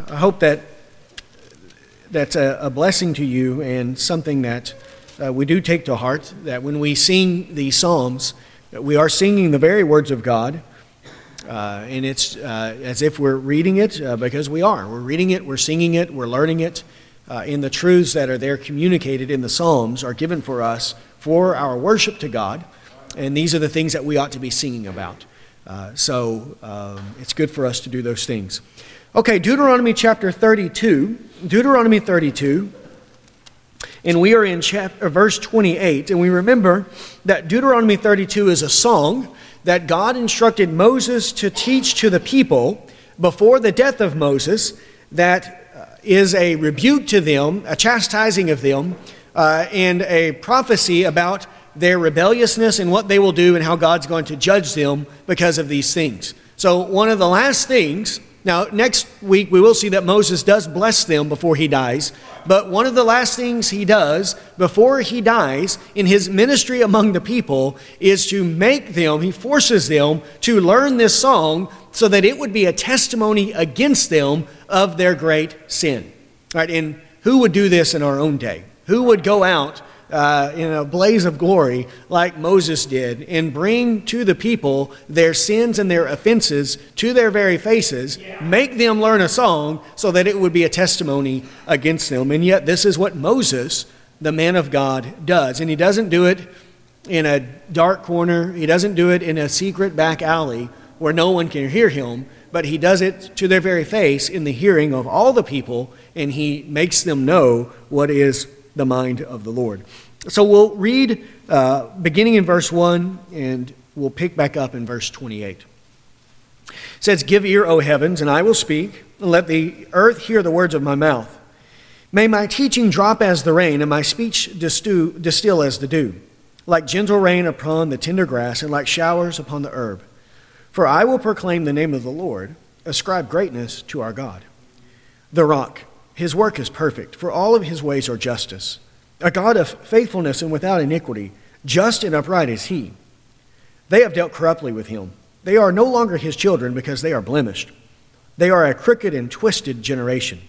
I hope that that's a blessing to you and something that we do take to heart, that when we sing these psalms, that we are singing the very words of God, and it's as if we're reading it, because we are. We're reading it, we're singing it, we're learning it, and the truths that are there communicated in the psalms are given for us for our worship to God, and these are the things that we ought to be singing about. So it's good for us to do those things. Okay, Deuteronomy chapter 32. Deuteronomy 32. And we are in verse 28. And we remember that Deuteronomy 32 is a song that God instructed Moses to teach to the people before the death of Moses, that is a rebuke to them, a chastising of them, and a prophecy about their rebelliousness and what they will do and how God's going to judge them because of these things. So one of the last things, now next week we will see that Moses does bless them before he dies, but one of the last things he does before he dies in his ministry among the people is to make them, he forces them to learn this song so that it would be a testimony against them of their great sin. All right, and who would do this in our own day? Who would go out in a blaze of glory like Moses did and bring to the people their sins and their offenses to their very faces, make them learn a song so that it would be a testimony against them? And yet this is what Moses, the man of God, does. And he doesn't do it in a dark corner. He doesn't do it in a secret back alley where no one can hear him, but he does it to their very face in the hearing of all the people, and he makes them know what is the mind of the Lord. So we'll read beginning in verse 1, and we'll pick back up in verse 28. It says, "Give ear, O heavens, and I will speak, and let the earth hear the words of my mouth. May my teaching drop as the rain, and my speech distill as the dew, like gentle rain upon the tender grass, and like showers upon the herb. For I will proclaim the name of the Lord, ascribe greatness to our God. The rock, his work is perfect, for all of his ways are justice. A God of faithfulness and without iniquity, just and upright is he. They have dealt corruptly with him. They are no longer his children because they are blemished. They are a crooked and twisted generation.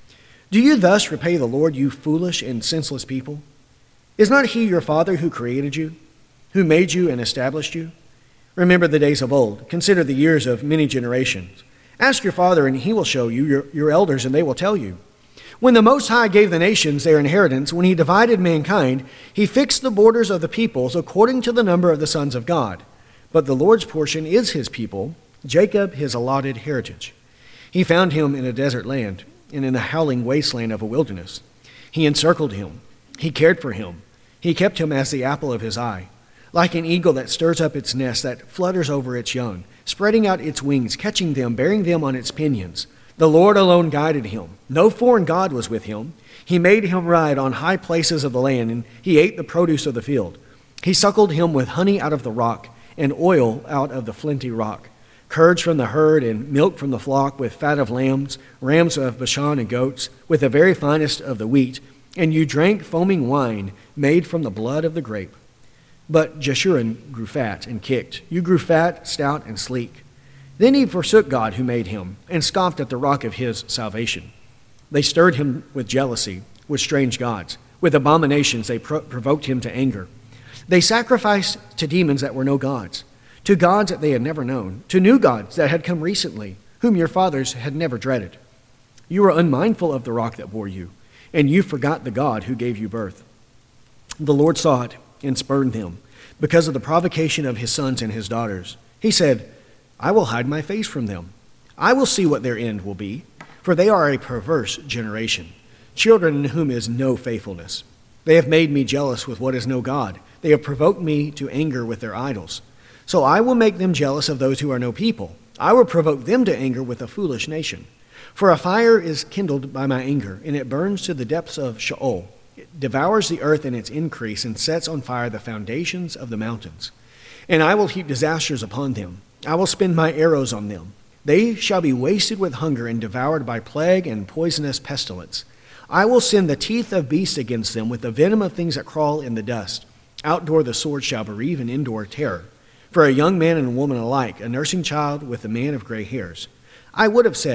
Do you thus repay the Lord, you foolish and senseless people? Is not he your father who created you, who made you and established you? Remember the days of old. Consider the years of many generations. Ask your father, and he will show you, your elders, and they will tell you. When the Most High gave the nations their inheritance, when he divided mankind, he fixed the borders of the peoples according to the number of the sons of God. But the Lord's portion is his people, Jacob his allotted heritage. He found him in a desert land, and in the howling wasteland of a wilderness. He encircled him. He cared for him. He kept him as the apple of his eye. Like an eagle that stirs up its nest, that flutters over its young, spreading out its wings, catching them, bearing them on its pinions. The Lord alone guided him. No foreign god was with him. He made him ride on high places of the land, and he ate the produce of the field. He suckled him with honey out of the rock, and oil out of the flinty rock, curds from the herd, and milk from the flock, with fat of lambs, rams of Bashan, and goats, with the very finest of the wheat. And you drank foaming wine made from the blood of the grape. But Jeshurun grew fat and kicked. You grew fat, stout, and sleek. Then he forsook God who made him, and scoffed at the rock of his salvation. They stirred him with jealousy, with strange gods. With abominations they provoked him to anger. They sacrificed to demons that were no gods, to gods that they had never known, to new gods that had come recently, whom your fathers had never dreaded. You were unmindful of the rock that bore you, and you forgot the God who gave you birth. The Lord saw it and spurned them, because of the provocation of his sons and his daughters. He said, I will hide my face from them. I will see what their end will be, for they are a perverse generation, children in whom is no faithfulness. They have made me jealous with what is no God. They have provoked me to anger with their idols. So I will make them jealous of those who are no people. I will provoke them to anger with a foolish nation. For a fire is kindled by my anger, and it burns to the depths of Sheol. It devours the earth in its increase, and sets on fire the foundations of the mountains. And I will heap disasters upon them. I will spend my arrows on them. They shall be wasted with hunger and devoured by plague and poisonous pestilence. I will send the teeth of beasts against them, with the venom of things that crawl in the dust. Outdoor the sword shall bereave, and indoor terror. For a young man and a woman alike, a nursing child with a man of gray hairs. I would have said,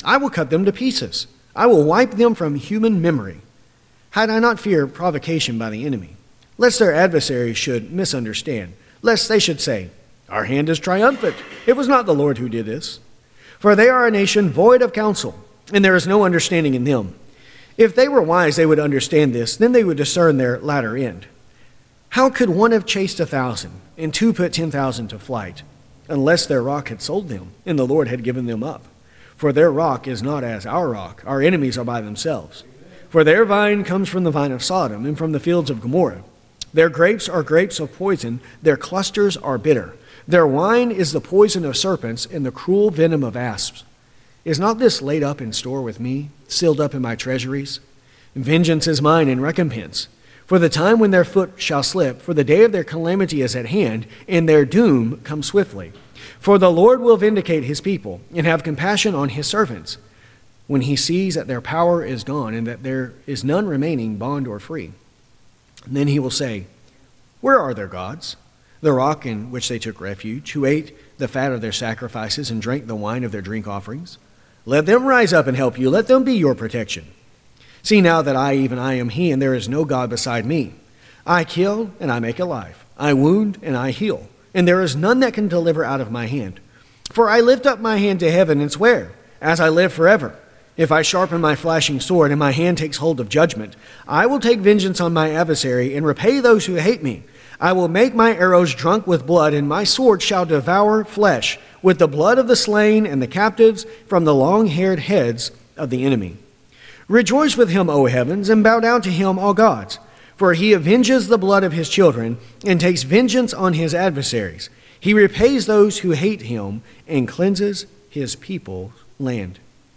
I will cut them to pieces. I will wipe them from human memory. Had I not feared provocation by the enemy, lest their adversaries should misunderstand, lest they should say, our hand is triumphant. It was not the Lord who did this. For they are a nation void of counsel, and there is no understanding in them. If they were wise, they would understand this. Then they would discern their latter end. How could one have chased 1,000 and two put 10,000 to flight, unless their rock had sold them and the Lord had given them up? For their rock is not as our rock. Our enemies are by themselves. For their vine comes from the vine of Sodom and from the fields of Gomorrah. Their grapes are grapes of poison. Their clusters are bitter. Their wine is the poison of serpents and the cruel venom of asps. Is not this laid up in store with me, sealed up in my treasuries? Vengeance is mine and recompense. For the time when their foot shall slip, for the day of their calamity is at hand, and their doom comes swiftly. For the Lord will vindicate his people and have compassion on his servants, when he sees that their power is gone and that there is none remaining, bond or free. And then he will say, where are their gods? The rock in which they took refuge, who ate the fat of their sacrifices and drank the wine of their drink offerings. Let them rise up and help you. Let them be your protection. See now that I, even I, am he, and there is no God beside me. I kill and I make alive. I wound and I heal. And there is none that can deliver out of my hand. For I lift up my hand to heaven and swear, as I live forever, if I sharpen my flashing sword and my hand takes hold of judgment, I will take vengeance on my adversary and repay those who hate me. I will make my arrows drunk with blood, and my sword shall devour flesh, with the blood of the slain and the captives from the long-haired heads of the enemy. Rejoice with him, O heavens, and bow down to him, all gods. For he avenges the blood of his children, and takes vengeance on his adversaries. He repays those who hate him, and cleanses his people's land.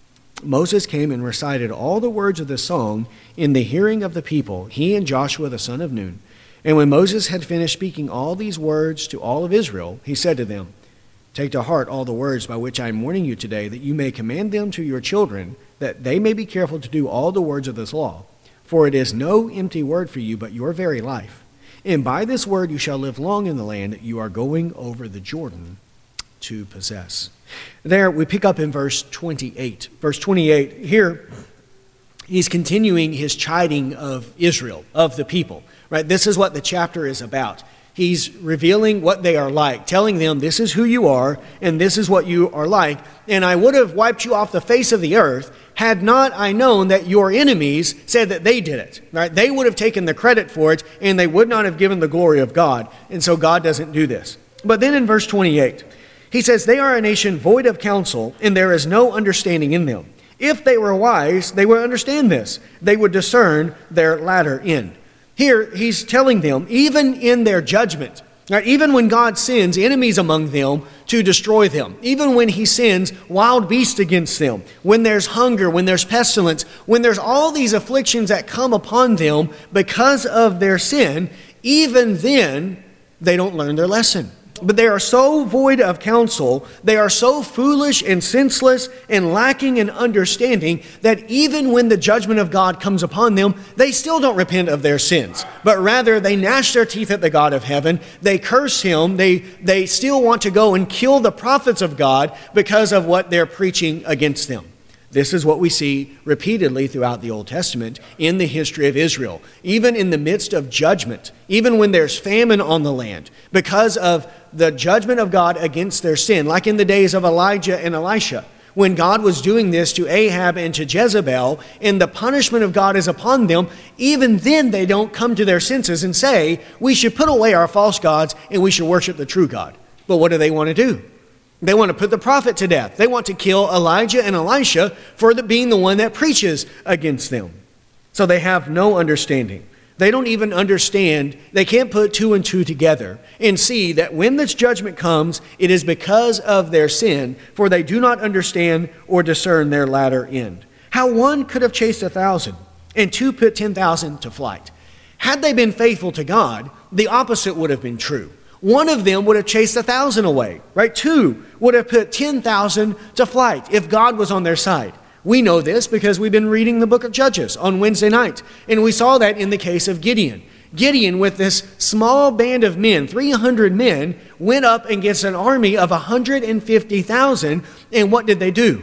Moses came and recited all the words of the song in the hearing of the people, he and Joshua the son of Nun. And when Moses had finished speaking all these words to all of Israel, he said to them, take to heart all the words by which I am warning you today, that you may command them to your children, that they may be careful to do all the words of this law. For it is no empty word for you, but your very life. And by this word you shall live long in the land you are going over the Jordan to possess. There we pick up in verse 28. Verse 28, here he's continuing his chiding of Israel, of the people. Right? This is what the chapter is about. He's revealing what they are like, telling them this is who you are and this is what you are like. And I would have wiped you off the face of the earth had not I known that your enemies said that they did it. Right? They would have taken the credit for it and they would not have given the glory of God. And so God doesn't do this. But then in verse 28, he says, they are a nation void of counsel and there is no understanding in them. If they were wise, they would understand this. They would discern their latter end. Here, he's telling them, even in their judgment, right, even when God sends enemies among them to destroy them, even when he sends wild beasts against them, when there's hunger, when there's pestilence, when there's all these afflictions that come upon them because of their sin, even then, they don't learn their lesson. But they are so void of counsel, they are so foolish and senseless and lacking in understanding that even when the judgment of God comes upon them, they still don't repent of their sins. But rather, they gnash their teeth at the God of heaven, they curse him, they still want to go and kill the prophets of God because of what they're preaching against them. This is what we see repeatedly throughout the Old Testament in the history of Israel. Even in the midst of judgment, even when there's famine on the land, because of the judgment of God against their sin, like in the days of Elijah and Elisha, when God was doing this to Ahab and to Jezebel, and the punishment of God is upon them, even then they don't come to their senses and say, we should put away our false gods and we should worship the true God. But what do they want to do? They want to put the prophet to death. They want to kill Elijah and Elisha for being the one that preaches against them. So they have no understanding. They don't even understand. They can't put two and two together and see that when this judgment comes, it is because of their sin, for they do not understand or discern their latter end. How one could have chased 1,000 and two put 10,000 to flight. Had they been faithful to God, the opposite would have been true. One of them would have chased 1,000 away, right? Two would have put 10,000 to flight if God was on their side. We know this because we've been reading the book of Judges on Wednesday night, and we saw that in the case of Gideon. Gideon, with this small band of men, 300 men, went up against an army of 150,000, and what did they do?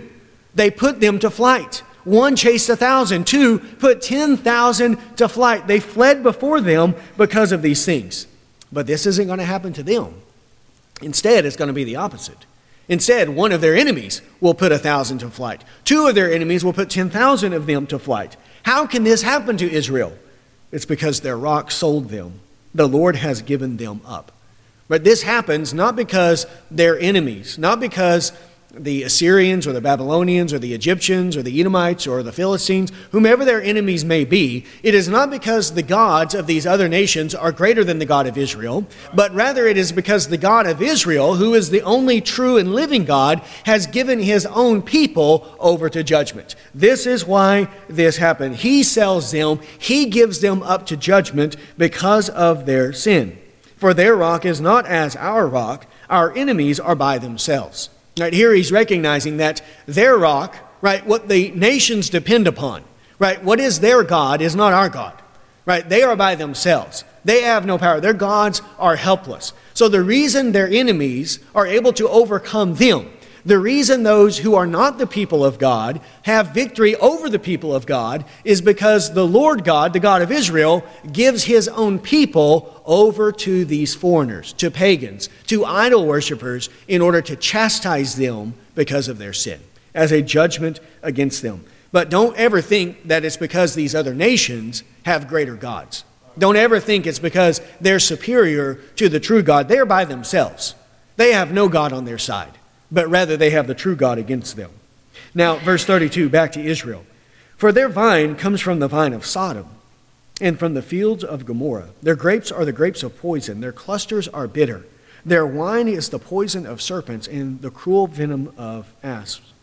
They put them to flight. One chased 1,000. Two put 10,000 to flight. They fled before them because of these things. But this isn't going to happen to them. Instead, it's going to be the opposite. Instead, one of their enemies will put 1,000 to flight. Two of their enemies will put 10,000 of them to flight. How can this happen to Israel? It's because their rock sold them. The Lord has given them up. But this happens not because they're enemies, not because the Assyrians or the Babylonians or the Egyptians or the Edomites or the Philistines, whomever their enemies may be, it is not because the gods of these other nations are greater than the God of Israel, but rather it is because the God of Israel, who is the only true and living God, has given his own people over to judgment. This is why this happened. He sells them, he gives them up to judgment because of their sin. For their rock is not as our rock, our enemies are by themselves. Right here he's recognizing that their rock, right, what the nations depend upon, right, what is their God is not our God, right? They are by themselves. They have no power. Their gods are helpless. So the reason their enemies are able to overcome them, the reason those who are not the people of God have victory over the people of God is because the Lord God, the God of Israel, gives his own people over to these foreigners, to pagans, to idol worshipers, in order to chastise them because of their sin, as a judgment against them. But don't ever think that it's because these other nations have greater gods. Don't ever think it's because they're superior to the true God. They're by themselves. They have no God on their side, but rather they have the true God against them. Now, verse 32, back to Israel. For their vine comes from the vine of Sodom and from the fields of Gomorrah. Their grapes are the grapes of poison. Their clusters are bitter. Their wine is the poison of serpents and the cruel venom of asps.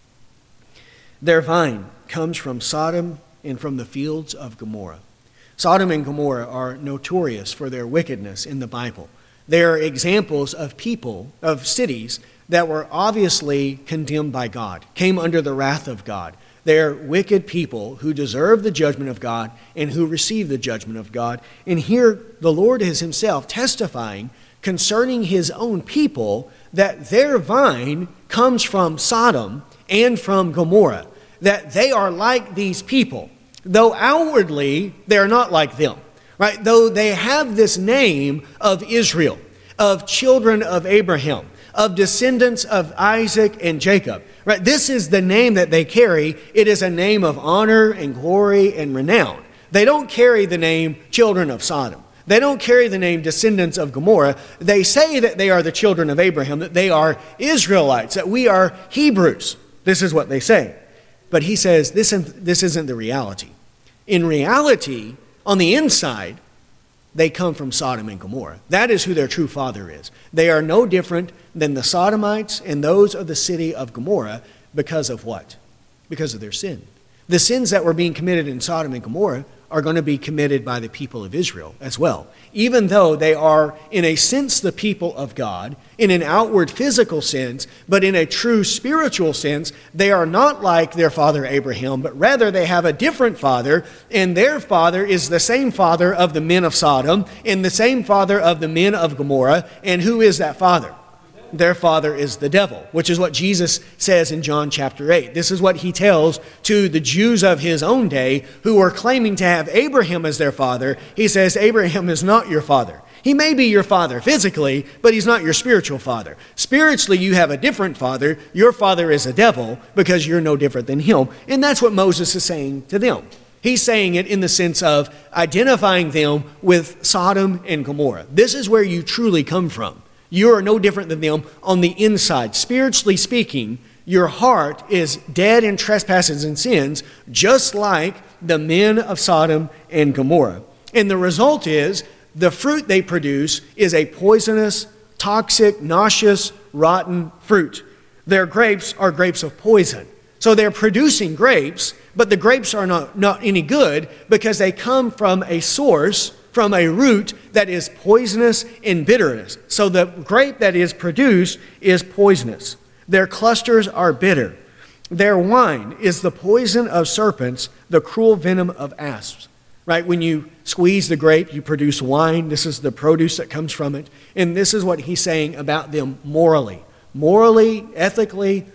Their vine comes from Sodom and from the fields of Gomorrah. Sodom and Gomorrah are notorious for their wickedness in the Bible. They are examples of people, of cities, that were obviously condemned by God, came under the wrath of God. They're wicked people who deserve the judgment of God and who receive the judgment of God. And here the Lord is himself testifying concerning his own people that their vine comes from Sodom and from Gomorrah, that they are like these people, though outwardly they're not like them, right? Though they have this name of Israel, of children of Abraham, of descendants of Isaac and Jacob. Right? This is the name that they carry. It is a name of honor and glory and renown. They don't carry the name children of Sodom. They don't carry the name descendants of Gomorrah. They say that they are the children of Abraham, that they are Israelites, that we are Hebrews. This is what they say. But he says this isn't the reality. In reality, on the inside, they come from Sodom and Gomorrah. That is who their true father is. They are no different than the Sodomites and those of the city of Gomorrah because of what? Because of their sin. The sins that were being committed in Sodom and Gomorrah are going to be committed by the people of Israel as well. Even though they are, in a sense, the people of God, in an outward physical sense, but in a true spiritual sense, they are not like their father Abraham, but rather they have a different father, and their father is the same father of the men of Sodom, and the same father of the men of Gomorrah. And who is that father? Their father is the devil, which is what Jesus says in John chapter 8. This is what he tells to the Jews of his own day who were claiming to have Abraham as their father. He says, Abraham is not your father. He may be your father physically, but he's not your spiritual father. Spiritually, you have a different father. Your father is a devil because you're no different than him. And that's what Moses is saying to them. He's saying it in the sense of identifying them with Sodom and Gomorrah. This is where you truly come from. You are no different than them on the inside. Spiritually speaking, your heart is dead in trespasses and sins, just like the men of Sodom and Gomorrah. And the result is, the fruit they produce is a poisonous, toxic, nauseous, rotten fruit. Their grapes are grapes of poison. So they're producing grapes, but the grapes are not any good because they come from a source, from a root that is poisonous and bitterness. So the grape that is produced is poisonous. Their clusters are bitter. Their wine is the poison of serpents, the cruel venom of asps. Right? When you squeeze the grape, you produce wine. This is the produce that comes from it. And this is what he's saying about them morally. Morally, ethically,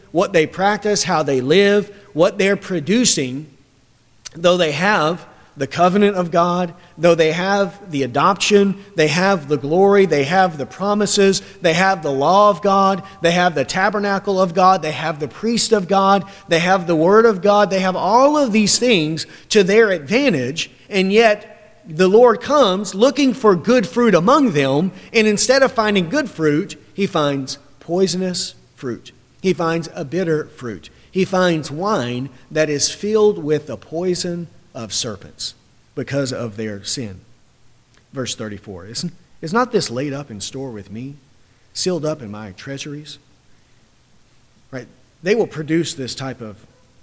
what they practice, how they live, what they're producing, though they have the covenant of God, though they have the adoption, they have the glory, they have the promises, they have the law of God, they have the tabernacle of God, they have the priest of God, they have the word of God, they have all of these things to their advantage, and yet the Lord comes looking for good fruit among them, and instead of finding good fruit, he finds poisonous fruit. He finds a bitter fruit. He finds wine that is filled with the poison of serpents because of their sin. Verse 34, is not this laid up in store with me, sealed up in my treasuries? Right? They will produce this type of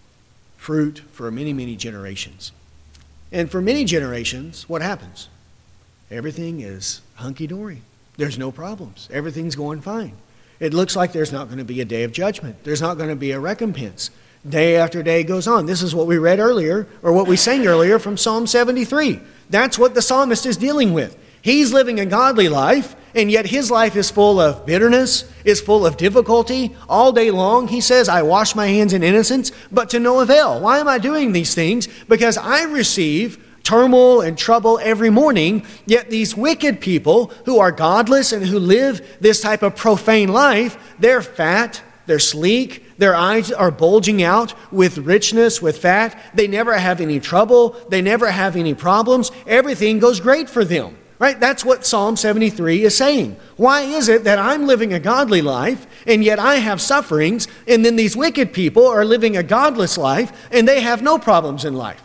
fruit for many, many generations. And for many generations, what happens? Everything is hunky-dory. There's no problems. Everything's going fine. It looks like there's not going to be a day of judgment. There's not going to be a recompense. Day after day goes on. This is what we read earlier, or what we sang earlier from Psalm 73. That's what the psalmist is dealing with. He's living a godly life, and yet his life is full of bitterness, is full of difficulty. All day long, he says, I wash my hands in innocence, but to no avail. Why am I doing these things? Because I receive turmoil and trouble every morning, yet these wicked people who are godless and who live this type of profane life, they're fat, they're sleek, their eyes are bulging out with richness, with fat. They never have any trouble. They never have any problems. Everything goes great for them. Right? That's what Psalm 73 is saying. Why is it that I'm living a godly life and yet I have sufferings, and then these wicked people are living a godless life and they have no problems in life?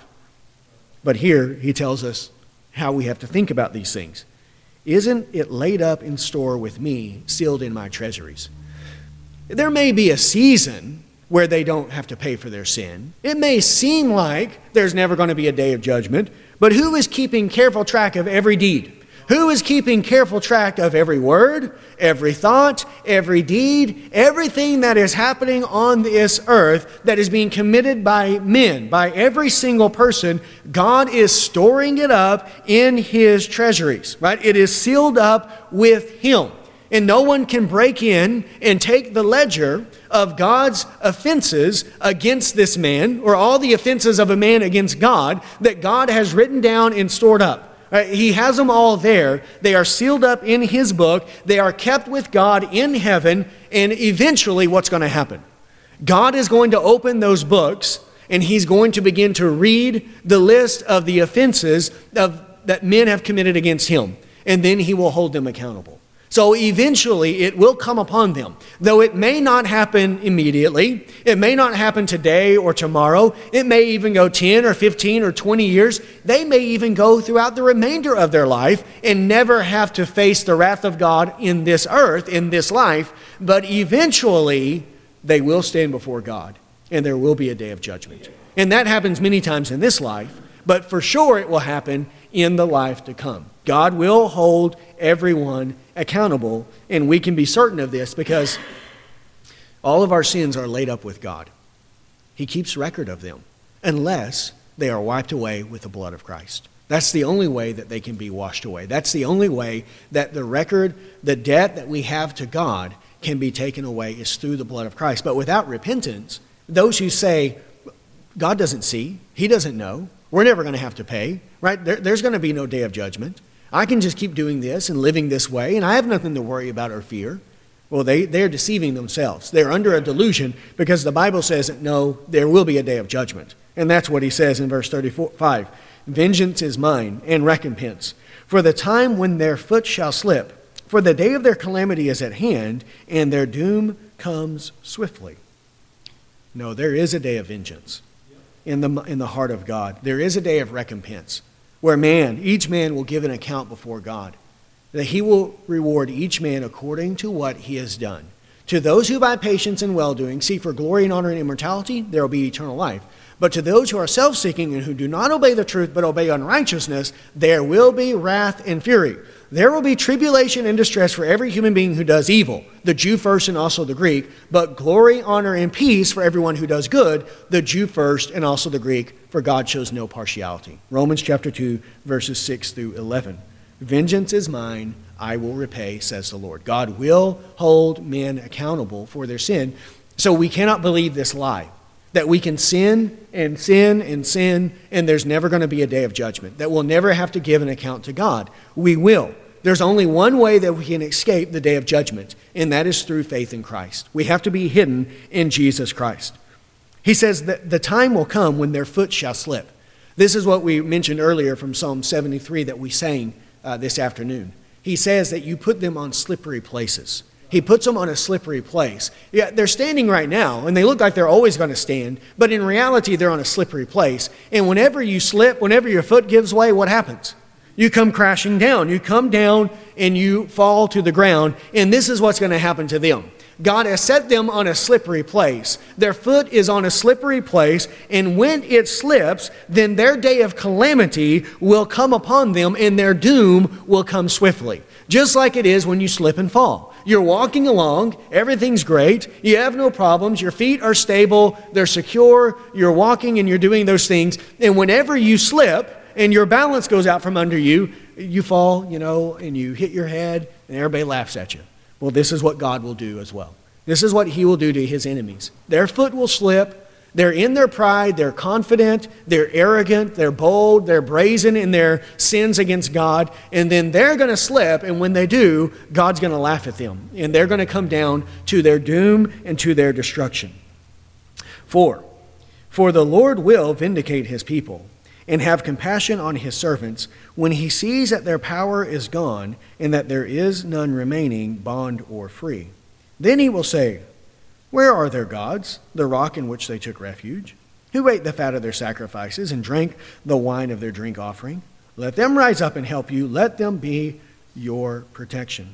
But here he tells us how we have to think about these things. Isn't it laid up in store with me, sealed in my treasuries? There may be a season where they don't have to pay for their sin. It may seem like there's never going to be a day of judgment, but who is keeping careful track of every deed? Who is keeping careful track of every word, every thought, every deed, everything that is happening on this earth that is being committed by men, by every single person? God is storing it up in his treasuries, right? It is sealed up with him. And no one can break in and take the ledger of God's offenses against this man, or all the offenses of a man against God that God has written down and stored up. He has them all there. They are sealed up in his book. They are kept with God in heaven. And eventually, what's going to happen? God is going to open those books, and he's going to begin to read the list of the offenses that men have committed against him. And then he will hold them accountable. So eventually it will come upon them. Though it may not happen immediately, it may not happen today or tomorrow, it may even go 10 or 15 or 20 years. They may even go throughout the remainder of their life and never have to face the wrath of God in this earth, in this life. But eventually they will stand before God, and there will be a day of judgment. And that happens many times in this life, but for sure it will happen in the life to come. God will hold everyone accountable, and we can be certain of this because all of our sins are laid up with God. He keeps record of them unless they are wiped away with the blood of Christ. That's the only way that they can be washed away. That's the only way that the record, the debt that we have to God can be taken away, is through the blood of Christ. But without repentance, those who say, God doesn't see, he doesn't know, we're never going to have to pay, right? There's going to be no day of judgment. I can just keep doing this and living this way, and I have nothing to worry about or fear. Well, they're deceiving themselves. They're under a delusion, because the Bible says that no, there will be a day of judgment. And that's what he says in verse 35. Vengeance is mine and recompense, for the time when their foot shall slip. For the day of their calamity is at hand, and their doom comes swiftly. No, there is a day of vengeance in the heart of God. There is a day of recompense, where each man will give an account before God, that he will reward each man according to what he has done. To those who by patience and well-doing seek for glory and honor and immortality, there will be eternal life. But to those who are self-seeking and who do not obey the truth but obey unrighteousness, there will be wrath and fury. There will be tribulation and distress for every human being who does evil, the Jew first and also the Greek, but glory, honor, and peace for everyone who does good, the Jew first and also the Greek, for God shows no partiality. Romans chapter 2, verses 6 through 11. Vengeance is mine, I will repay, says the Lord. God will hold men accountable for their sin. So we cannot believe this lie, that we can sin and sin and sin, and there's never going to be a day of judgment, that we'll never have to give an account to God. We will. There's only one way that we can escape the day of judgment, and that is through faith in Christ. We have to be hidden in Jesus Christ. He says that the time will come when their foot shall slip. This is what we mentioned earlier from Psalm 73 that we sang this afternoon. He says that you put them on slippery places. He puts them on a slippery place. Yeah, they're standing right now, and they look like they're always going to stand, but in reality, they're on a slippery place. And whenever you slip, whenever your foot gives way, what happens? You come crashing down. You come down and you fall to the ground, and this is what's going to happen to them. God has set them on a slippery place. Their foot is on a slippery place, and when it slips, then their day of calamity will come upon them, and their doom will come swiftly. Just like it is when you slip and fall. You're walking along, everything's great, you have no problems, your feet are stable, they're secure, you're walking and you're doing those things, and whenever you slip and your balance goes out from under you, you fall, and you hit your head, and everybody laughs at you. Well, this is what God will do as well. This is what He will do to His enemies. Their foot will slip. They're in their pride. They're confident. They're arrogant. They're bold. They're brazen in their sins against God. And then they're going to slip. And when they do, God's going to laugh at them. And they're going to come down to their doom and to their destruction. For the Lord will vindicate His people and have compassion on His servants when He sees that their power is gone and that there is none remaining, bond or free. Then He will say, where are their gods, the rock in which they took refuge, who ate the fat of their sacrifices and drank the wine of their drink offering? Let them rise up and help you. Let them be your protection.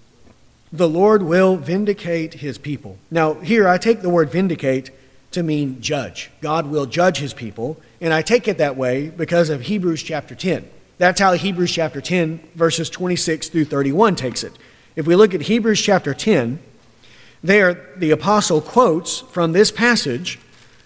The Lord will vindicate His people. Now, here I take the word vindicate to mean judge. God will judge His people, and I take it that way because of Hebrews chapter 10. That's how Hebrews chapter 10, verses 26 through 31 takes it. If we look at Hebrews chapter 10, there, the apostle quotes from this passage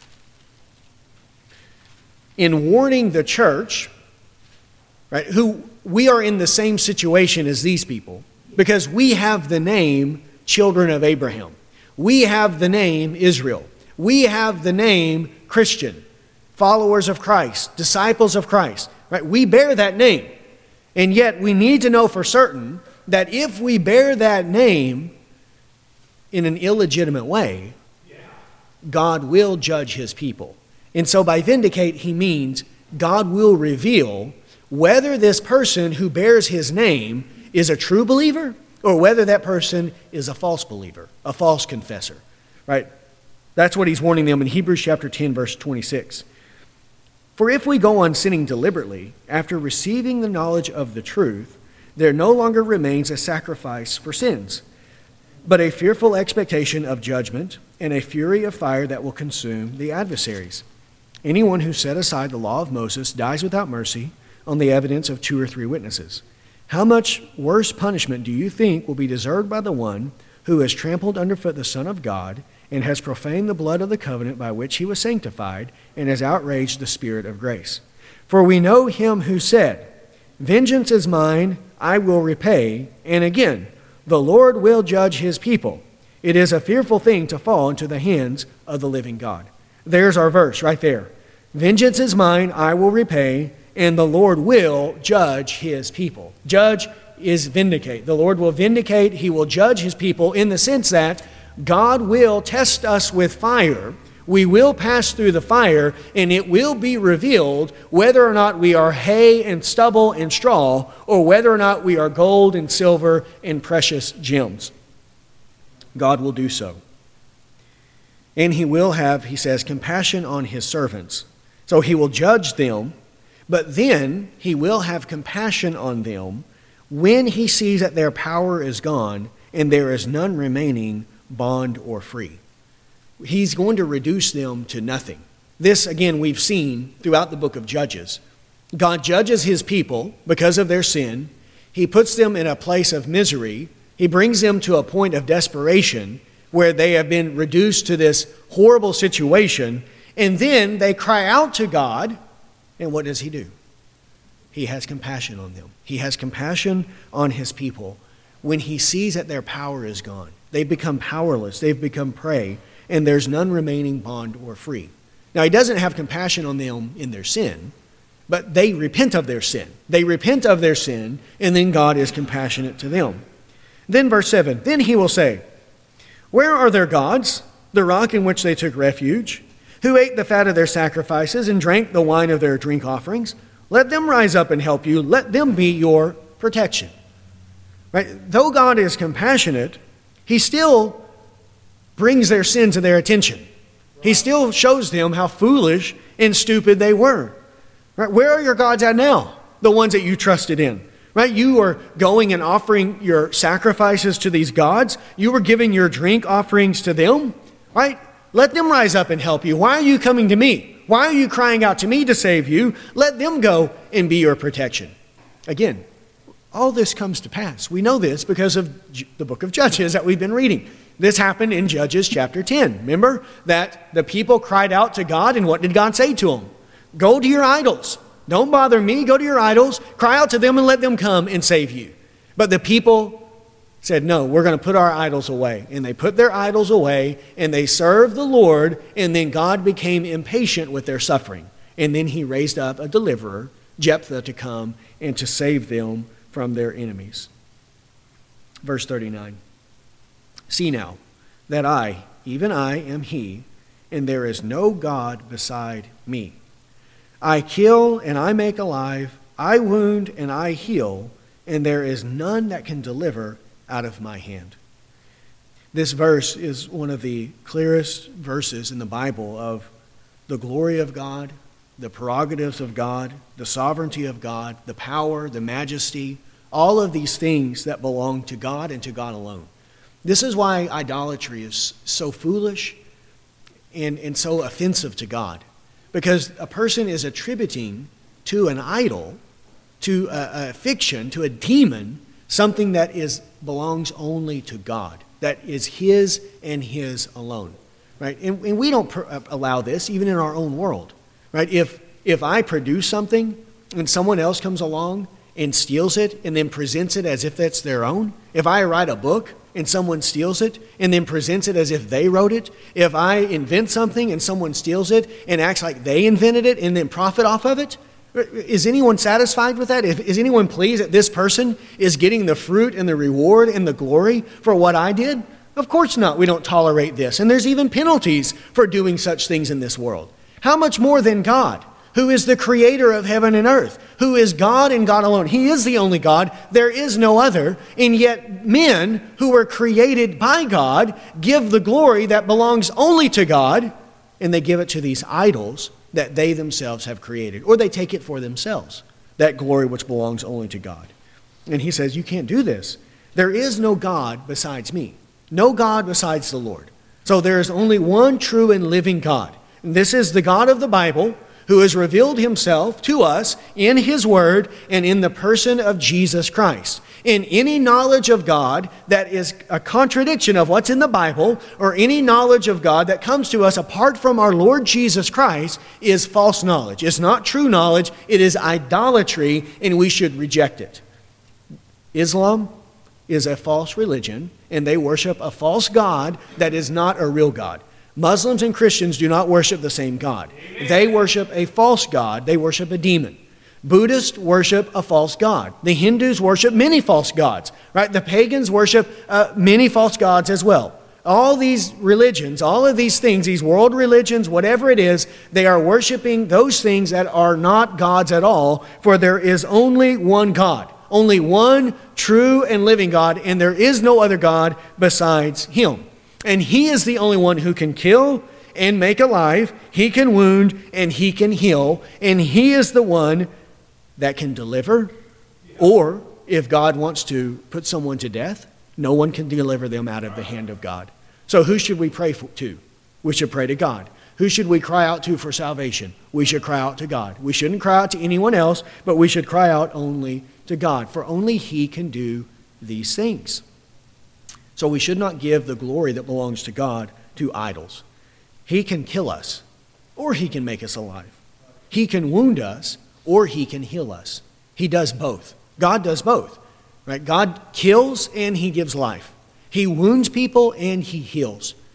in warning the church, right, who we are in the same situation as these people because we have the name children of Abraham. We have the name Israel. We have the name Christian, followers of Christ, disciples of Christ. Right? We bear that name. And yet we need to know for certain that if we bear that name in an illegitimate way, God will judge His people. And so by vindicate, he means God will reveal whether this person who bears His name is a true believer or whether that person is a false believer, a false confessor. Right? That's what he's warning them in Hebrews chapter 10, verse 26. For if we go on sinning deliberately, after receiving the knowledge of the truth, there no longer remains a sacrifice for sins, but a fearful expectation of judgment and a fury of fire that will consume the adversaries. Anyone who set aside the law of Moses dies without mercy on the evidence of 2 or 3 witnesses. How much worse punishment do you think will be deserved by the one who has trampled underfoot the Son of God and has profaned the blood of the covenant by which He was sanctified and has outraged the Spirit of grace? For we know Him who said, vengeance is mine, I will repay, and again, the Lord will judge His people. It is a fearful thing to fall into the hands of the living God. There's our verse right there. Vengeance is mine, I will repay, and the Lord will judge His people. Judge is vindicate. The Lord will vindicate, He will judge His people in the sense that God will test us with fire. We will pass through the fire, and it will be revealed whether or not we are hay and stubble and straw, or whether or not we are gold and silver and precious gems. God will do so. And He will have, he says, compassion on His servants. So He will judge them, but then He will have compassion on them when He sees that their power is gone and there is none remaining, bond or free. He's going to reduce them to nothing. This, again, we've seen throughout the book of Judges. God judges His people because of their sin. He puts them in a place of misery. He brings them to a point of desperation where they have been reduced to this horrible situation. And then they cry out to God. And what does He do? He has compassion on them. He has compassion on His people when He sees that their power is gone. They've become powerless. They've become prey. and there's none remaining bond or free. Now, he doesn't have compassion on them in their sin, but they repent of their sin. They repent of their sin, and then God is compassionate to them. Then verse 7, then he will say, where are their gods, the rock in which they took refuge, who ate the fat of their sacrifices and drank the wine of their drink offerings? Let them rise up and help you. Let them be your protection. Right? Though God is compassionate, he still brings their sin to their attention. He still shows them how foolish and stupid they were. Right? Where are your gods at now? The ones that you trusted in. Right? You were going and offering your sacrifices to these gods. You were giving your drink offerings to them. Right? Let them rise up and help you. Why are you coming to me? Why are you crying out to me to save you? Let them go and be your protection. Again, all this comes to pass. We know this because of the book of Judges that we've been reading. This happened in Judges chapter 10. Remember that the people cried out to God, and what did God say to them? Go to your idols. Don't bother me. Go to your idols. Cry out to them and let them come and save you. But the people said, no, we're going to put our idols away. And they put their idols away, and they served the Lord, and then God became impatient with their suffering. And then he raised up a deliverer, Jephthah, to come and to save them from their enemies. Verse 39. See now, that I, even I, am he, and there is no God beside me. I kill and I make alive, I wound and I heal, and there is none that can deliver out of my hand. This verse is one of the clearest verses in the Bible of the glory of God, the prerogatives of God, the sovereignty of God, the power, the majesty, all of these things that belong to God and to God alone. This is why idolatry is so foolish and so offensive to God. Because a person is attributing to an idol, to a fiction, to a demon, something that belongs only to God, that is his and his alone. Right? And we don't allow this even in our own world. Right? If I produce something and someone else comes along and steals it and then presents it as if that's their own, if I write a book and someone steals it and then presents it as if they wrote it, if I invent something and someone steals it and acts like they invented it and then profit off of it, is anyone satisfied with that? Is anyone pleased that this person is getting the fruit and the reward and the glory for what I did? Of course not. We don't tolerate this. And there's even penalties for doing such things in this world. How much more than God, who is the creator of heaven and earth, who is God and God alone. He is the only God. There is no other. And yet men who were created by God give the glory that belongs only to God, and they give it to these idols that they themselves have created, or they take it for themselves, that glory which belongs only to God. And he says, you can't do this. There is no God besides me, no God besides the Lord. So there is only one true and living God. And this is the God of the Bible, who has revealed himself to us in his word and in the person of Jesus Christ. In any knowledge of God that is a contradiction of what's in the Bible, or any knowledge of God that comes to us apart from our Lord Jesus Christ, is false knowledge. It's not true knowledge. It is idolatry, and we should reject it. Islam is a false religion, and they worship a false God that is not a real God. Muslims and Christians do not worship the same God. They worship a false God. They worship a demon. Buddhists worship a false god. The Hindus worship many false gods. Right? The pagans worship many false gods as well. All these religions, all of these things, these world religions, whatever it is, they are worshiping those things that are not gods at all, for there is only one God, only one true and living God, and there is no other God besides him. And he is the only one who can kill and make alive. He can wound and he can heal. And he is the one that can deliver. Or if God wants to put someone to death, no one can deliver them out of the hand of God. So who should we pray to? We should pray to God. Who should we cry out to for salvation? We should cry out to God. We shouldn't cry out to anyone else, but we should cry out only to God, for only he can do these things. So we should not give the glory that belongs to God to idols. He can kill us, or he can make us alive. He can wound us, or he can heal us. He does both. God does both. Right? God kills and he gives life. He wounds people and he heals.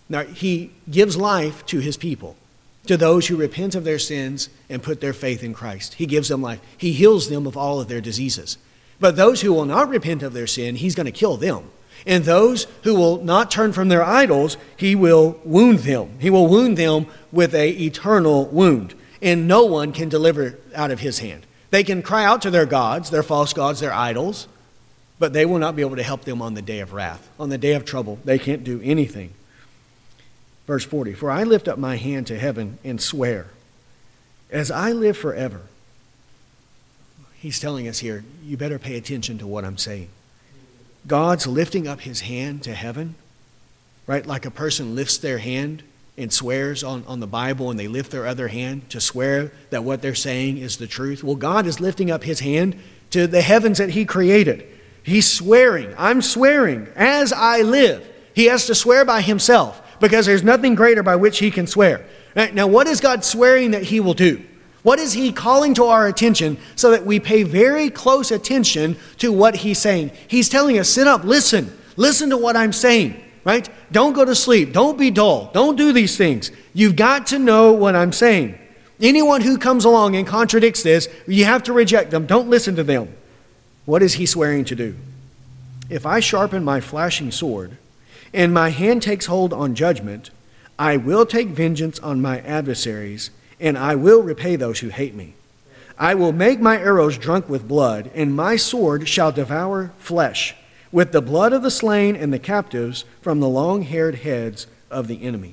Now, he gives life to his people, to those who repent of their sins and put their faith in Christ. He gives them life. He heals them of all of their diseases. But those who will not repent of their sin, he's going to kill them. And those who will not turn from their idols, he will wound them. He will wound them with an eternal wound. And no one can deliver out of his hand. They can cry out to their gods, their false gods, their idols, but they will not be able to help them on the day of wrath. On the day of trouble, they can't do anything. Verse 40, for I lift up my hand to heaven and swear, as I live forever. He's telling us here, you better pay attention to what I'm saying. God's lifting up his hand to heaven, right? Like a person lifts their hand and swears on the Bible, and they lift their other hand to swear that what they're saying is the truth. Well, God is lifting up his hand to the heavens that he created. He's swearing, I'm swearing, as I live. He has to swear by himself because there's nothing greater by which he can swear. Right? Now, what is God swearing that he will do? What is he calling to our attention so that we pay very close attention to what he's saying? He's telling us, sit up, listen to what I'm saying, right? Don't go to sleep. Don't be dull. Don't do these things. You've got to know what I'm saying. Anyone who comes along and contradicts this, you have to reject them. Don't listen to them. What is he swearing to do? If I sharpen my flashing sword and my hand takes hold on judgment, I will take vengeance on my adversaries, and I will repay those who hate me. I will make my arrows drunk with blood, and my sword shall devour flesh, with the blood of the slain and the captives from the long-haired heads of the enemy.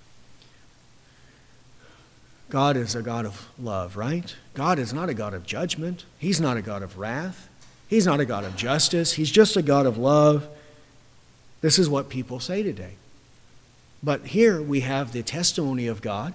God is a God of love, right? God is not a God of judgment. He's not a God of wrath. He's not a God of justice. He's just a God of love. This is what people say today. But here we have the testimony of God.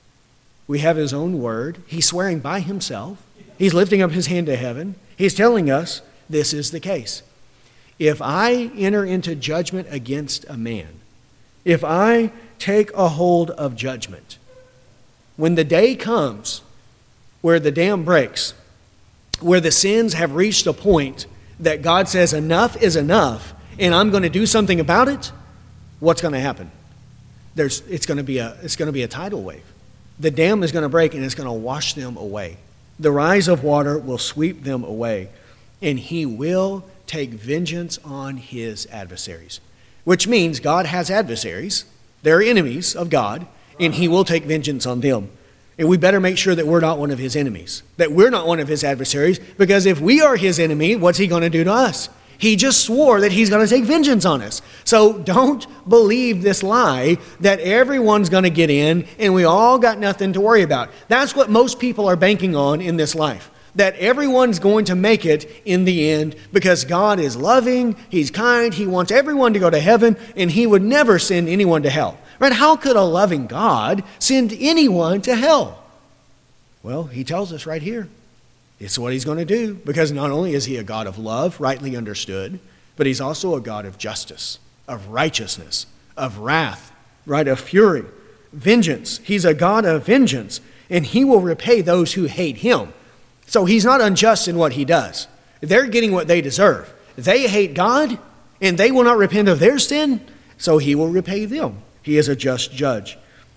We have his own word. He's swearing by himself. He's lifting up his hand to heaven. He's telling us this is the case. If I enter into judgment against a man, if I take a hold of judgment, when the day comes where the dam breaks, where the sins have reached a point that God says enough is enough and I'm going to do something about it, what's going to happen? It's going to be a tidal wave. The dam is going to break and it's going to wash them away. The rise of water will sweep them away, and he will take vengeance on his adversaries, which means God has adversaries. They're enemies of God, and he will take vengeance on them. And we better make sure that we're not one of his enemies, that we're not one of his adversaries, because if we are his enemy, what's he going to do to us? He just swore that he's going to take vengeance on us. So don't believe this lie that everyone's going to get in and we all got nothing to worry about. That's what most people are banking on in this life, that everyone's going to make it in the end because God is loving, he's kind, he wants everyone to go to heaven, and he would never send anyone to hell. Right? How could a loving God send anyone to hell? Well, he tells us right here. It's what he's going to do, because not only is he a God of love, rightly understood, but he's also a God of justice, of righteousness, of wrath, right, of fury, vengeance. He's a God of vengeance, and he will repay those who hate him. So he's not unjust in what he does. They're getting what they deserve. They hate God, and they will not repent of their sin, so he will repay them. He is a just judge.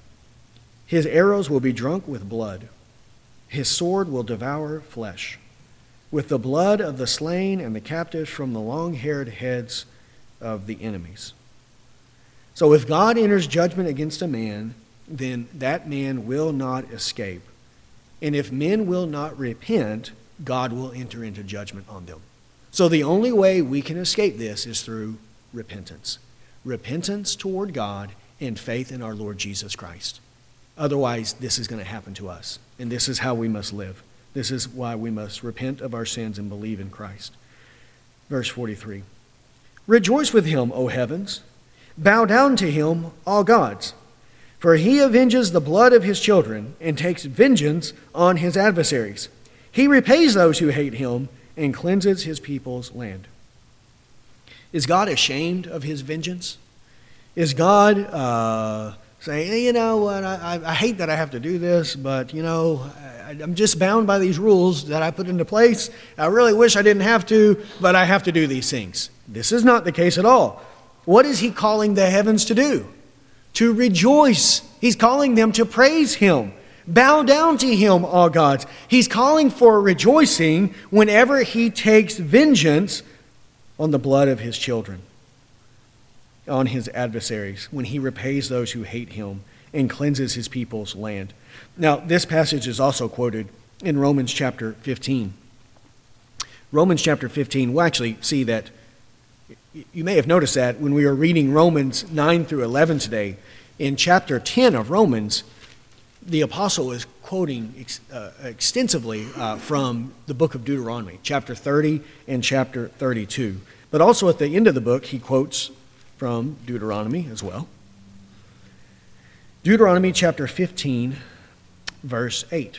His arrows will be drunk with blood. His sword will devour flesh, with the blood of the slain and the captives from the long-haired heads of the enemies. So if God enters judgment against a man, then that man will not escape. And if men will not repent, God will enter into judgment on them. So the only way we can escape this is through repentance. Repentance toward God and faith in our Lord Jesus Christ. Otherwise, this is going to happen to us. And this is how we must live. This is why we must repent of our sins and believe in Christ. Verse 43. Rejoice with him, O heavens. Bow down to him, all gods. For he avenges the blood of his children and takes vengeance on his adversaries. He repays those who hate him and cleanses his people's land. Is God ashamed of his vengeance? Is God saying, hey, you know what, I hate that I have to do this, but, you know, I'm just bound by these rules that I put into place. I really wish I didn't have to, but I have to do these things. This is not the case at all. What is he calling the heavens to do? to rejoice. He's calling them to praise him. Bow down to him, all gods. He's calling for rejoicing whenever he takes vengeance on the blood of his children, on his adversaries, when he repays those who hate him and cleanses his people's land. Now, this passage is also quoted in Romans chapter 15. Romans chapter 15, we'll actually see that. You may have noticed that when we were reading Romans 9 through 11 today, in chapter 10 of Romans, the apostle is quoting extensively from the book of Deuteronomy, chapter 30 and chapter 32. But also at the end of the book, he quotes from Deuteronomy as well. Deuteronomy chapter 15, verse 8.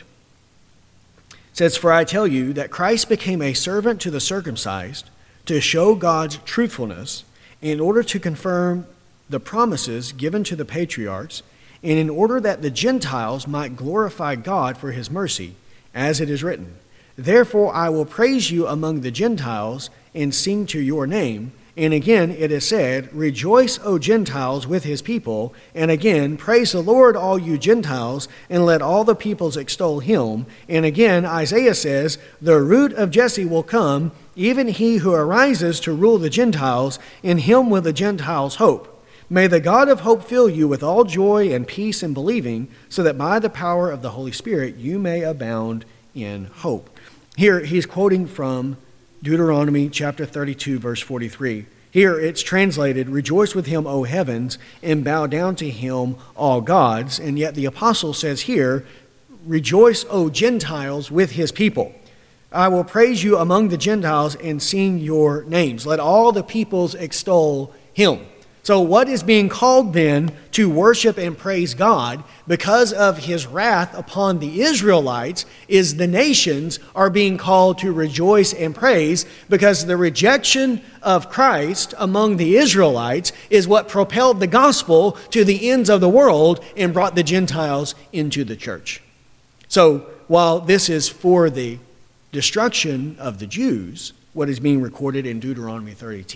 It says, "For I tell you that Christ became a servant to the circumcised to show God's truthfulness, in order to confirm the promises given to the patriarchs, and in order that the Gentiles might glorify God for his mercy, as it is written, 'Therefore I will praise you among the Gentiles and sing to your name.' And again it is said, 'Rejoice, O Gentiles, with his people.' And again, 'Praise the Lord, all you Gentiles, and let all the peoples extol him.' And again, Isaiah says, 'The root of Jesse will come, even he who arises to rule the Gentiles. In him will the Gentiles hope.' May the God of hope fill you with all joy and peace in believing, so that by the power of the Holy Spirit you may abound in hope." Here he's quoting from Deuteronomy chapter 32, verse 43. Here it's translated, "Rejoice with him, O heavens, and bow down to him, all gods." And yet the apostle says here, "Rejoice, O Gentiles, with his people. I will praise you among the Gentiles and sing your names. Let all the peoples extol him." So what is being called then to worship and praise God because of his wrath upon the Israelites is the nations are being called to rejoice and praise, because the rejection of Christ among the Israelites is what propelled the gospel to the ends of the world and brought the Gentiles into the church. So while this is for the destruction of the Jews, what is being recorded in Deuteronomy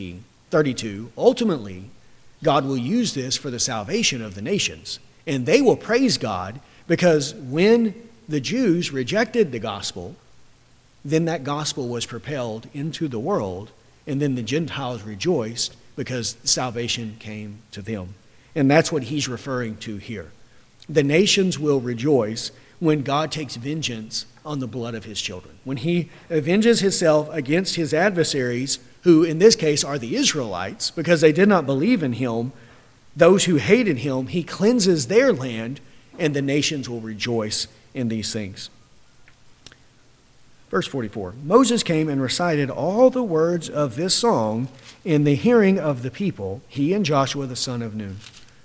32, ultimately God will use this for the salvation of the nations. And they will praise God, because when the Jews rejected the gospel, then that gospel was propelled into the world, and then the Gentiles rejoiced because salvation came to them. And that's what he's referring to here. The nations will rejoice when God takes vengeance on the blood of his children. When he avenges himself against his adversaries, who in this case are the Israelites, because they did not believe in him, those who hated him, he cleanses their land, and the nations will rejoice in these things. Verse 44, "Moses came and recited all the words of this song in the hearing of the people, he and Joshua the son of Nun."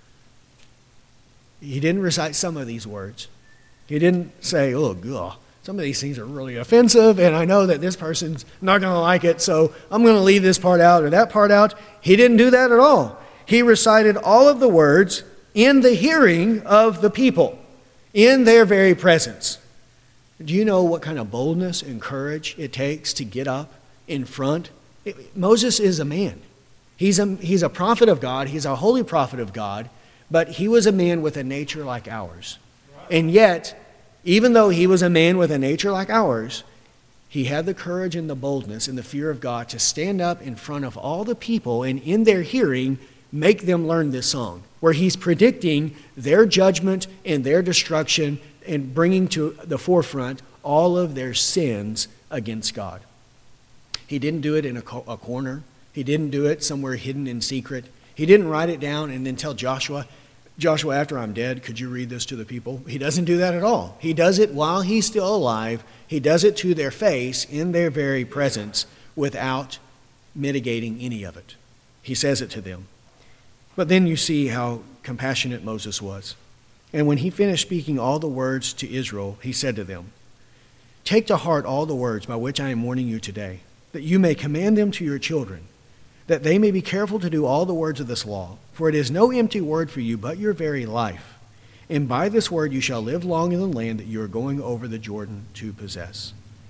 He didn't recite some of these words. He didn't say, "Oh, God, some of these things are really offensive, and I know that this person's not going to like it, so I'm going to leave this part out or that part out." He didn't do that at all. He recited all of the words in the hearing of the people, in their very presence. Do you know what kind of boldness and courage it takes to get up in front? Moses is a man. He's a prophet of God. He's a holy prophet of God, but he was a man with a nature like ours. And yet, even though he was a man with a nature like ours, he had the courage and the boldness and the fear of God to stand up in front of all the people and in their hearing make them learn this song, where he's predicting their judgment and their destruction and bringing to the forefront all of their sins against God. He didn't do it in a corner. He didn't do it somewhere hidden in secret. He didn't write it down and then tell Joshua, after I'm dead, could you read this to the people? He doesn't do that at all. He does it while he's still alive. He does it to their face, in their very presence, without mitigating any of it. He says it to them. But then you see how compassionate Moses was. And when he finished speaking all the words to Israel, he said to them, "Take to heart all the words by which I am warning you today, that you may command them to your children, that they may be careful to do all the words of this law. For it is no empty word for you, but your very life. And by this word you shall live long in the land that you are going over the Jordan to possess."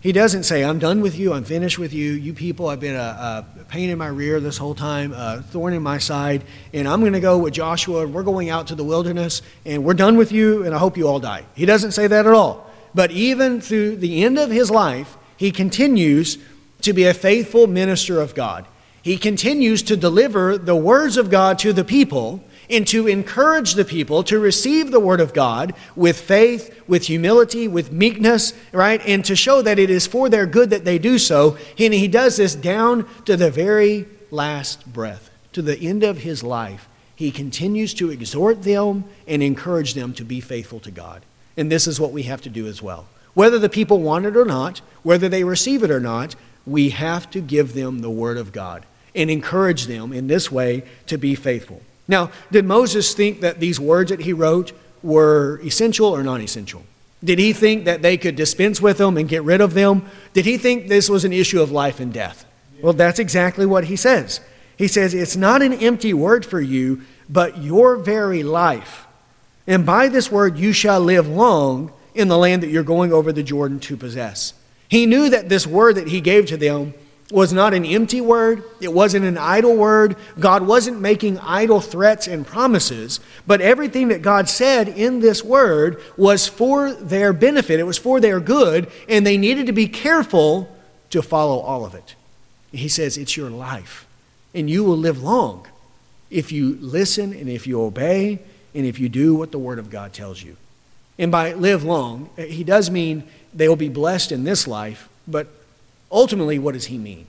He doesn't say, I'm done with you, I'm finished with you. You people have been a pain in my rear this whole time, a thorn in my side, and I'm going to go with Joshua. We're going out to the wilderness, and we're done with you, and I hope you all die. He doesn't say that at all. But even through the end of his life, he continues to be a faithful minister of God. He continues to deliver the words of God to the people and to encourage the people to receive the word of God with faith, with humility, with meekness, right? And to show that it is for their good that they do so. And he does this down to the very last breath, to the end of his life. He continues to exhort them and encourage them to be faithful to God. And this is what we have to do as well. Whether the people want it or not, whether they receive it or not, we have to give them the word of God and encourage them in this way to be faithful. Now, did Moses think that these words that he wrote were essential or non-essential? Did he think that they could dispense with them and get rid of them? Did he think this was an issue of life and death? Well, that's exactly what he says. He says, it's not an empty word for you, but your very life. And by this word you shall live long in the land that you're going over the Jordan to possess. He knew that this word that he gave to them was not an empty word. It wasn't an idle word. God wasn't making idle threats and promises, but everything that God said in this word was for their benefit. It was for their good, and they needed to be careful to follow all of it. He says, it's your life, and you will live long if you listen and if you obey and if you do what the word of God tells you. And by live long, he does mean they will be blessed in this life, but ultimately, what does he mean?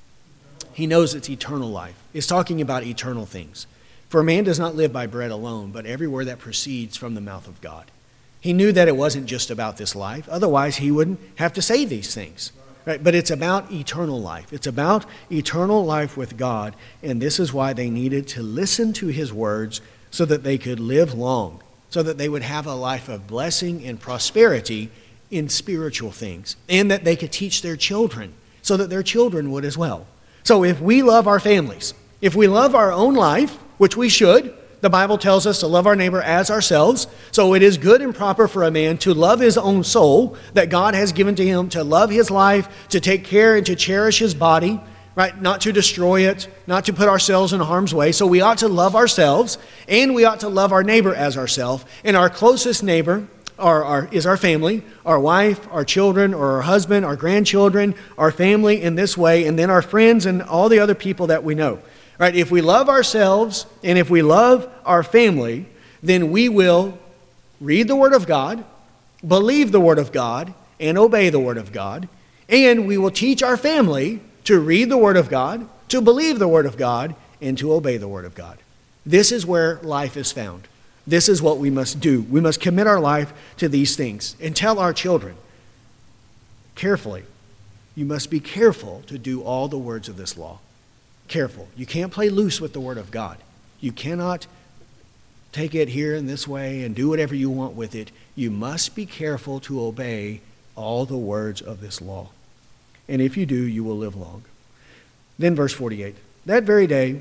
He knows it's eternal life. It's talking about eternal things. For man does not live by bread alone, but every word that proceeds from the mouth of God. He knew that it wasn't just about this life. Otherwise, he wouldn't have to say these things. Right? But it's about eternal life. It's about eternal life with God. And this is why they needed to listen to his words so that they could live long, so that they would have a life of blessing and prosperity in spiritual things, and that they could teach their children so that their children would as well. So if we love our families, if we love our own life, which we should, the Bible tells us to love our neighbor as ourselves. So it is good and proper for a man to love his own soul that God has given to him, to love his life, to take care and to cherish his body, right? Not to destroy it, not to put ourselves in harm's way. So we ought to love ourselves, and we ought to love our neighbor as ourselves. And our closest neighbor is our family, our wife, our children, or our husband, our grandchildren, our family in this way, and then our friends and all the other people that we know. Right? If we love ourselves and if we love our family, then we will read the Word of God, believe the Word of God, and obey the Word of God. And we will teach our family to read the Word of God, to believe the Word of God, and to obey the Word of God. This is where life is found. This is what we must do. We must commit our life to these things and tell our children, carefully, you must be careful to do all the words of this law. Careful. You can't play loose with the Word of God. You cannot take it here in this way and do whatever you want with it. You must be careful to obey all the words of this law. And if you do, you will live long. Then verse 48. That very day,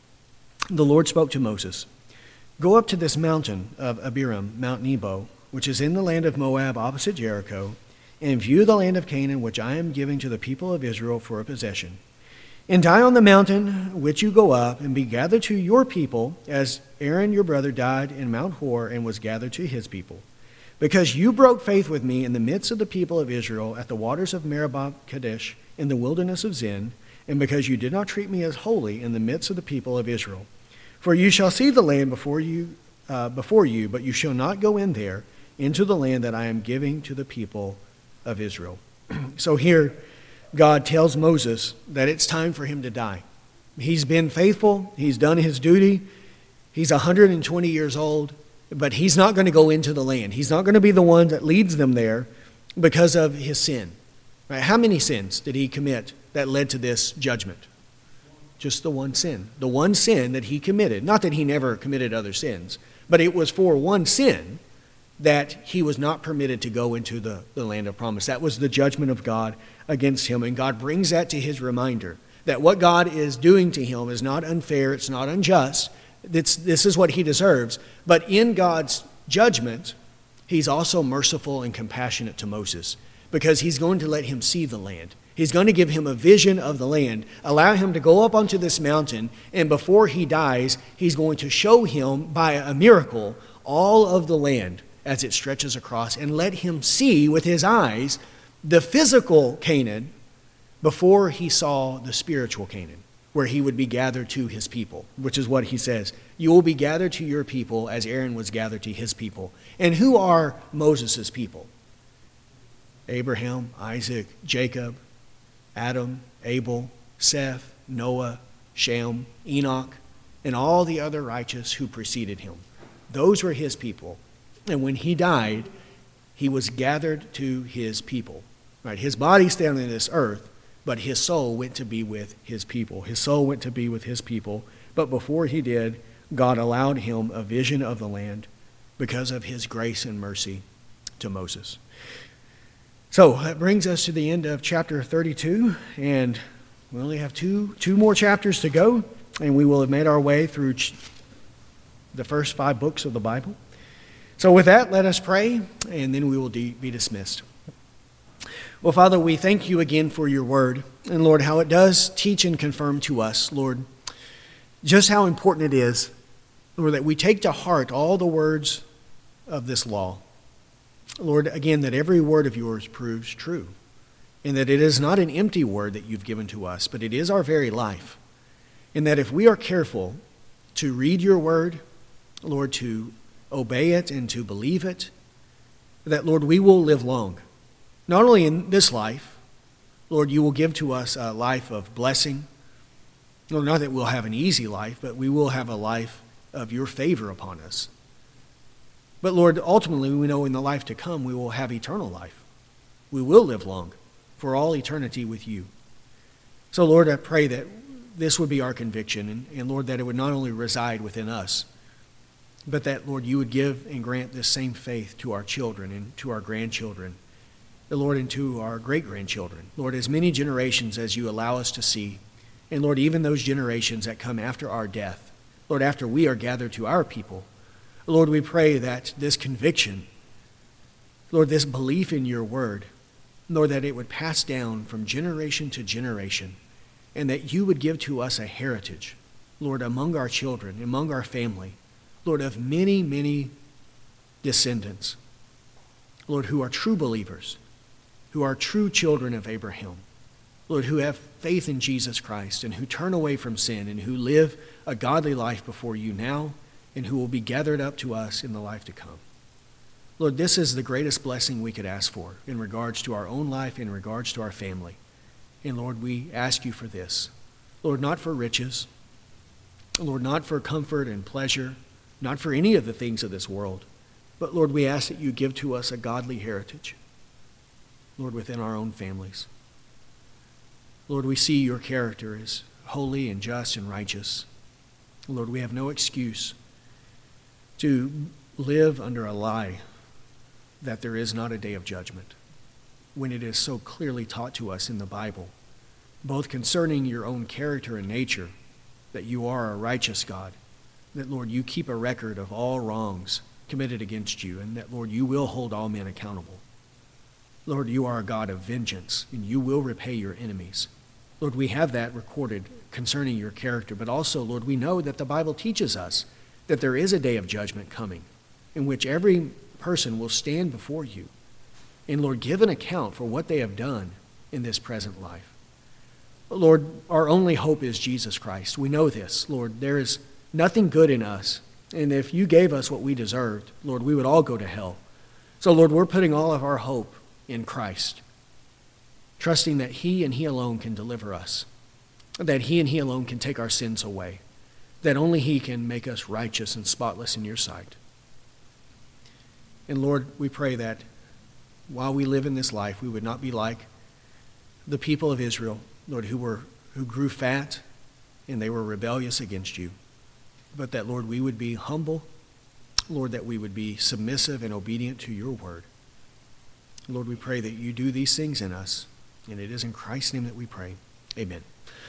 the Lord spoke to Moses, go up to this mountain of Abiram, Mount Nebo, which is in the land of Moab opposite Jericho, and view the land of Canaan, which I am giving to the people of Israel for a possession. And die on the mountain which you go up, and be gathered to your people, as Aaron your brother died in Mount Hor and was gathered to his people. Because you broke faith with me in the midst of the people of Israel at the waters of Meribah Kadesh in the wilderness of Zin, and because you did not treat me as holy in the midst of the people of Israel. For you shall see the land before you, but you shall not go in there into the land that I am giving to the people of Israel. So here, God tells Moses that it's time for him to die. He's been faithful. He's done his duty. He's 120 years old, but he's not going to go into the land. He's not going to be the one that leads them there because of his sin. Right? How many sins did he commit that led to this judgment? Just the one sin. The one sin that he committed. Not that he never committed other sins, but it was for one sin that he was not permitted to go into the land of promise. That was the judgment of God against him. And God brings that to his reminder that what God is doing to him is not unfair, it's not unjust. This is what he deserves. But in God's judgment, he's also merciful and compassionate to Moses, because he's going to let him see the land. He's going to give him a vision of the land, allow him to go up onto this mountain, and before he dies, he's going to show him by a miracle all of the land as it stretches across, and let him see with his eyes the physical Canaan before he saw the spiritual Canaan, where he would be gathered to his people, which is what he says. You will be gathered to your people as Aaron was gathered to his people. And who are Moses' people? Abraham, Isaac, Jacob, Adam, Abel, Seth, Noah, Shem, Enoch, and all the other righteous who preceded him. Those were his people. And when he died, he was gathered to his people. Right? His body stayed on this earth, but his soul went to be with his people. His soul went to be with his people. But before he did, God allowed him a vision of the land because of his grace and mercy to Moses. So that brings us to the end of chapter 32, and we only have two more chapters to go, and we will have made our way through the first 5 books of the Bible. So with that, let us pray, and then we will be dismissed. Well, Father, we thank you again for your word, and Lord, how it does teach and confirm to us, Lord, just how important it is, Lord, that we take to heart all the words of this law. Lord, again, that every word of yours proves true, and that it is not an empty word that you've given to us, but it is our very life. And that if we are careful to read your word, Lord, to obey it and to believe it, that, Lord, we will live long. Not only in this life, Lord, you will give to us a life of blessing. Lord, not that we'll have an easy life, but we will have a life of your favor upon us. But Lord, ultimately, we know in the life to come, we will have eternal life. We will live long for all eternity with you. So Lord, I pray that this would be our conviction, and Lord, that it would not only reside within us, but that, Lord, you would give and grant this same faith to our children and to our grandchildren, Lord, and to our great-grandchildren. Lord, as many generations as you allow us to see, and Lord, even those generations that come after our death, Lord, after we are gathered to our people, Lord, we pray that this conviction, Lord, this belief in your word, Lord, that it would pass down from generation to generation, and that you would give to us a heritage, Lord, among our children, among our family, Lord, of many, many descendants, Lord, who are true believers, who are true children of Abraham, Lord, who have faith in Jesus Christ and who turn away from sin and who live a godly life before you now and who will be gathered up to us in the life to come. Lord, this is the greatest blessing we could ask for in regards to our own life, in regards to our family. And Lord, we ask you for this. Lord, not for riches, Lord, not for comfort and pleasure, not for any of the things of this world, but Lord, we ask that you give to us a godly heritage, Lord, within our own families. Lord, we see your character is holy and just and righteous. Lord, we have no excuse to live under a lie that there is not a day of judgment, when it is so clearly taught to us in the Bible, both concerning your own character and nature, that you are a righteous God, that, Lord, you keep a record of all wrongs committed against you, and that, Lord, you will hold all men accountable. Lord, you are a God of vengeance, and you will repay your enemies. Lord, we have that recorded concerning your character, but also, Lord, we know that the Bible teaches us that there is a day of judgment coming in which every person will stand before you and, Lord, give an account for what they have done in this present life. Lord, our only hope is Jesus Christ. We know this. Lord, there is nothing good in us, and if you gave us what we deserved, Lord, we would all go to hell. So, Lord, we're putting all of our hope in Christ, trusting that he and he alone can deliver us, that he and he alone can take our sins away, that only he can make us righteous and spotless in your sight. And Lord, we pray that while we live in this life, we would not be like the people of Israel, Lord, who grew fat and they were rebellious against you, but that, Lord, we would be humble, Lord, that we would be submissive and obedient to your word. Lord, we pray that you do these things in us, and it is in Christ's name that we pray. Amen.